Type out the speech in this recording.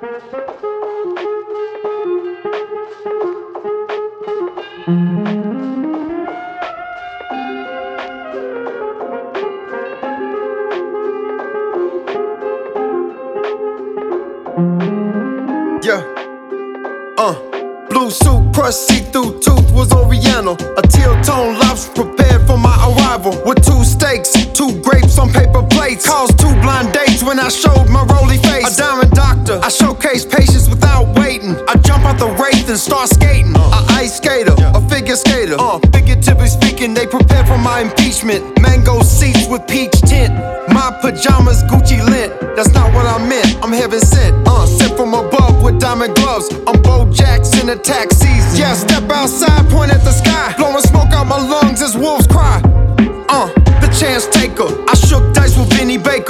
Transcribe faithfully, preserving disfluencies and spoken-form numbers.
Yeah, uh, blue suit, crushed see-through tooth was Oriental. A teal tone lobster prepared for my arrival. With two steaks, two grapes on paper plates. Caused two blind dates when I showed my roly face. A diamond doctor, I showcase patience without waiting. I jump out the wraith and start skating. A ice skater, a figure skater. Uh, figuratively speaking, they prepare for my impeachment. Mango seats with peach tint. My pajamas Gucci lint. That's not what I meant, I'm heaven sent. Uh, sent from above with diamond gloves. I'm Bo Jackson in tax season. Yeah, step outside, point at the sky. Blowing smoke out my lungs as wolves cry. Uh, the chance taker, I shook dice with Benny Baker.